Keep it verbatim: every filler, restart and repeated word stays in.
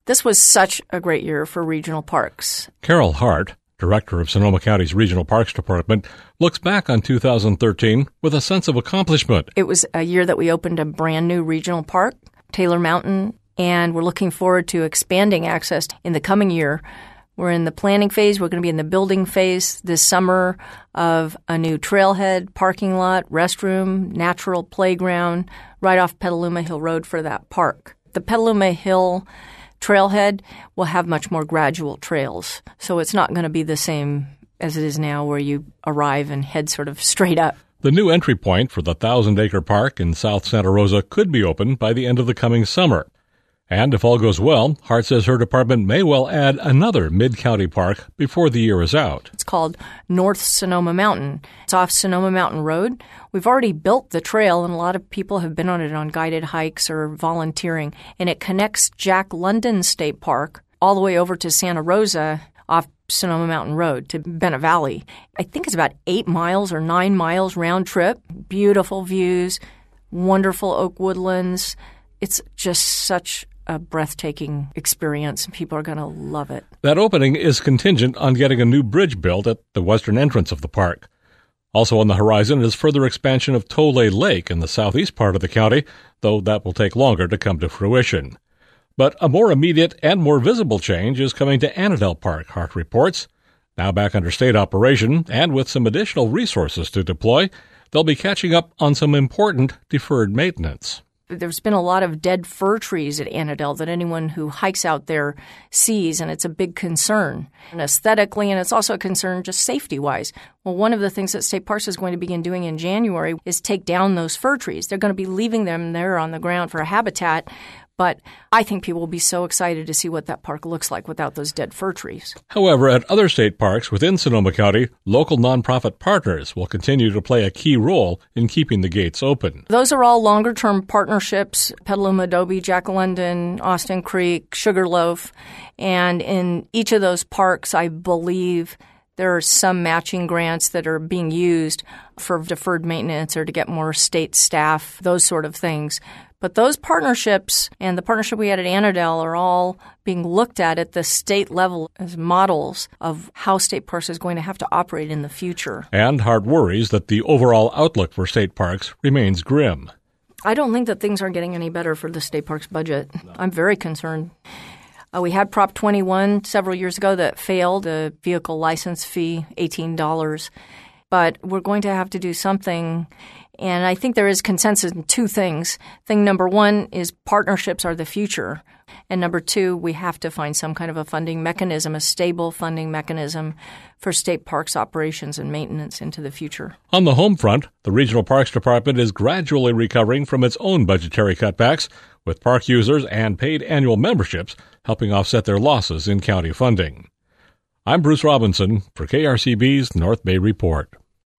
This was such a great year for regional parks. Carol Hart, Director of Sonoma County's Regional Parks Department, looks back on two thousand thirteen with a sense of accomplishment. It was a year that we opened a brand new regional park, Taylor Mountain, and we're looking forward to expanding access in the coming year. We're in the planning phase. We're going to be in the building phase this summer of a new trailhead, parking lot, restroom, natural playground right off Petaluma Hill Road for that park. The Petaluma Hill trailhead will have much more gradual trails, so it's not going to be the same as it is now where you arrive and head sort of straight up. The new entry point for the thousand-acre park in South Santa Rosa could be open by the end of the coming summer. And if all goes well, Hart says her department may well add another mid-county park before the year is out. It's called North Sonoma Mountain. It's off Sonoma Mountain Road. We've already built the trail, and a lot of people have been on it on guided hikes or volunteering. And it connects Jack London State Park all the way over to Santa Rosa off Sonoma Mountain Road to Bennett Valley. I think it's about eight miles or nine miles round trip. Beautiful views, wonderful oak woodlands. It's just such a breathtaking experience, and people are going to love it. That opening is contingent on getting a new bridge built at the western entrance of the park. Also on the horizon is further expansion of Tole Lake in the southeast part of the county, though that will take longer to come to fruition. But a more immediate and more visible change is coming to Annandale Park, Hart reports. Now back under state operation, and with some additional resources to deploy, they'll be catching up on some important deferred maintenance. There's been a lot of dead fir trees at Annandale that anyone who hikes out there sees, and it's a big concern, and aesthetically, and it's also a concern just safety-wise. Well, one of the things that State Parks is going to begin doing in January is take down those fir trees. They're going to be leaving them there on the ground for a habitat, but I think people will be so excited to see what that park looks like without those dead fir trees. However, at other state parks within Sonoma County, local nonprofit partners will continue to play a key role in keeping the gates open. Those are all longer-term partnerships, Petaluma Adobe, Jack London, Austin Creek, Sugarloaf, and in each of those parks, I believe there are some matching grants that are being used for deferred maintenance or to get more state staff, those sort of things. But those partnerships and the partnership we had at Annandale are all being looked at at the state level as models of how state parks is going to have to operate in the future. And Hart worries that the overall outlook for state parks remains grim. I don't think that things are getting any better for the state parks budget. No. I'm very concerned. Uh, we had Prop twenty-one several years ago that failed, the vehicle license fee, eighteen dollars. But we're going to have to do something. And I think there is consensus in two things. Thing number one is partnerships are the future. And number two, we have to find some kind of a funding mechanism, a stable funding mechanism for state parks operations and maintenance into the future. On the home front, the Regional Parks Department is gradually recovering from its own budgetary cutbacks, with park users and paid annual memberships helping offset their losses in county funding. I'm Bruce Robinson for K R C B's North Bay Report.